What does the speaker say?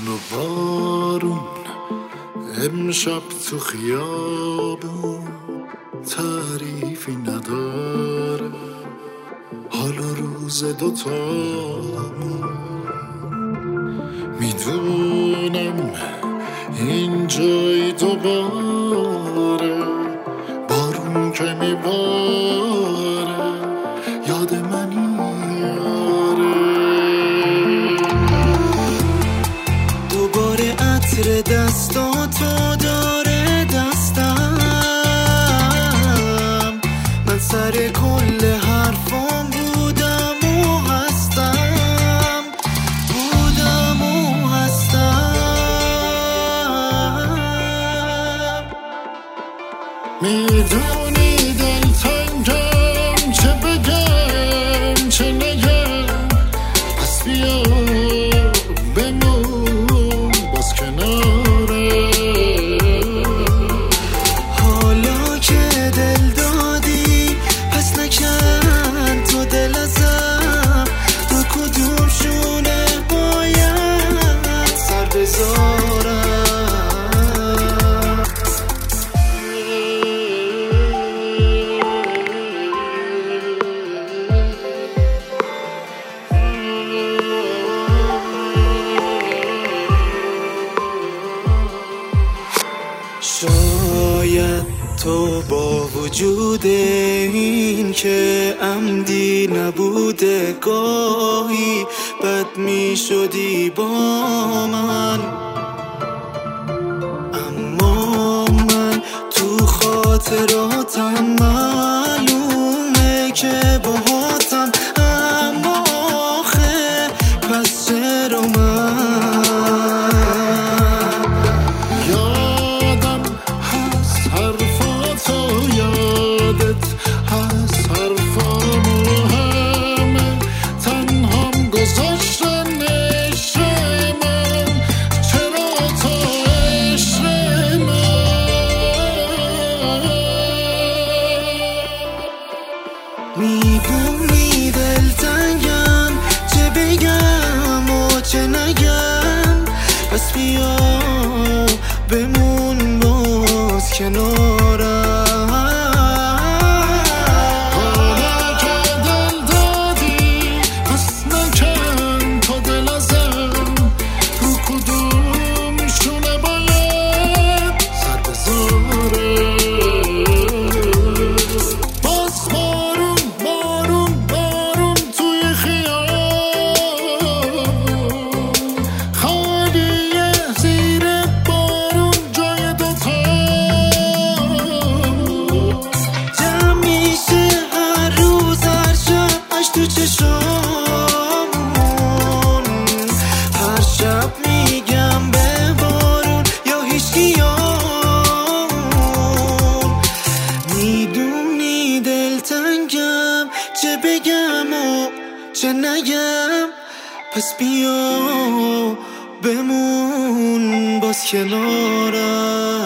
بارون امشب تو خیابون تعریفی نداره، حالا روز دوتامون. میدونم این جای دوباره بارون که میباره یاد منی دوباره عطر دستاتو داره دستم، من سر کل حرفام بودم و هستم، بودم و هستم. میدونی دلتنگم، چه بگم چه نگم، پس بیا بمون باز کناره. حالا که دل دادی پس نکن تو دل ازم، تو کدوم شونه باید سر بذارم. شاید تو با وجود این که عمدی نبوده گاهی بد می شدی با من، اما من تو خاطراتم معلومه که باهاتم، اما آخه پس چرا من میبونی دلتنگم، چه بگم و چه نگم، پس بیا بمون باز کنارم. حالا که دل دادی پس نکن تو دل ازم، تو کدوم شونه باید سر بذاره. تو چشامون هر شب میگم به بارون یا هیچکیامون، میدونی دلتنگم، چه بگم و چه نگم، پس بیا بمون باز کنارم.